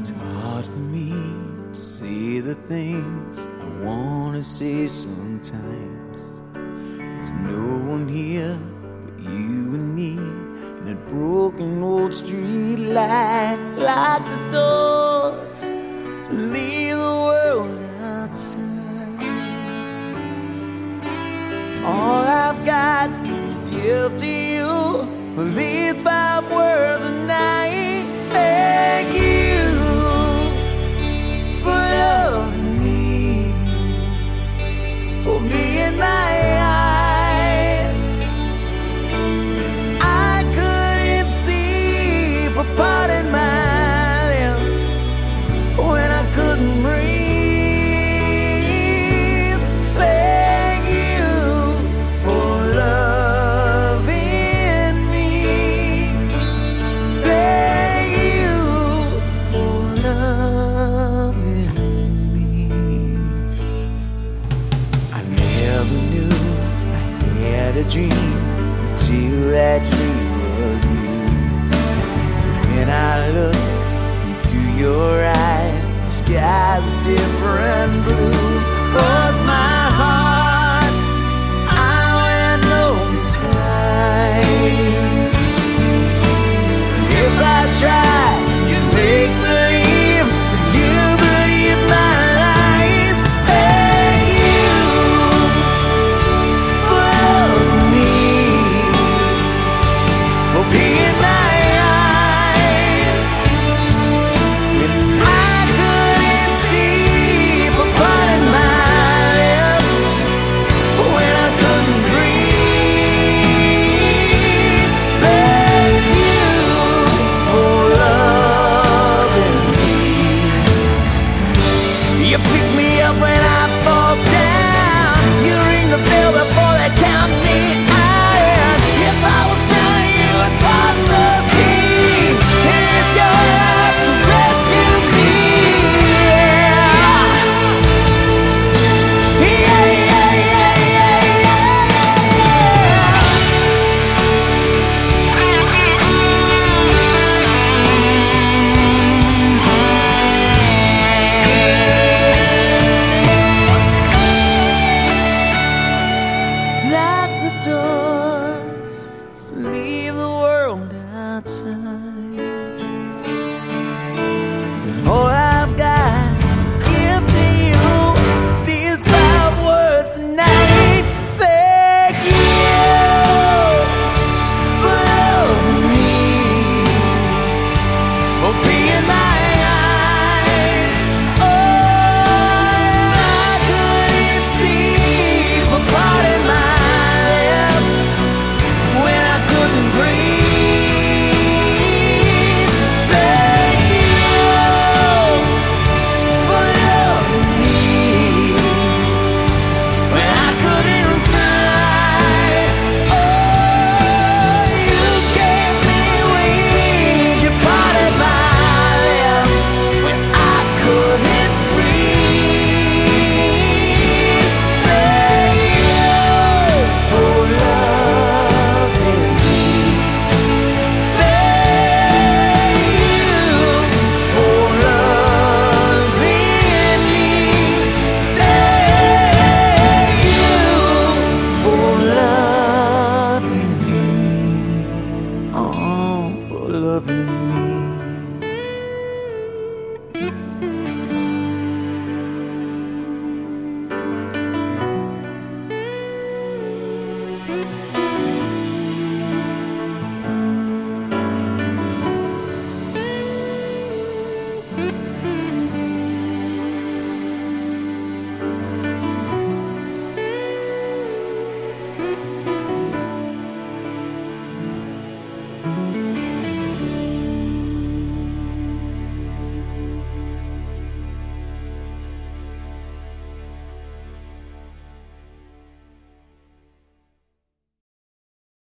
It's hard for me to say the things I wanna say sometimes. There's no one here but you and me, and that broken old street light. Lock the doors, leave the world outside. All I've got to give to you are these 5 words a night. Thank you for loving me, for being my eyes. I couldn't see, for parting my lips when I couldn't breathe. Thank you for loving me. Thank you for loving me. I never knew I had a dream until that dream was you. When I look into your eyes, the sky's a different blue. 'Cause my heart, I wear no disguise. If I try, you make believe that you believe my lies. Thank you for loving me, for being my eyes. And I couldn't see, for parting my lips when I couldn't breathe. Thank you for loving me. You pick me up when I fall down. You ring the bell before they count me out. And if I was drowning, you would part the sea. And it's your love to rescue me. Yeah, yeah, yeah, yeah, lock the doors, leave the world outside. All I've got to give to you, these 5 words tonight. Thank you for loving me, for being my eyes. Oh, I couldn't see, for parting my lips when I couldn't breathe. Thank you for loving me when I couldn't fly. Oh, you gave me wings, you parted my lips when I couldn't breathe. Thank you for loving me. Thank you for loving me. Thank you for loving me. Oh, for loving me.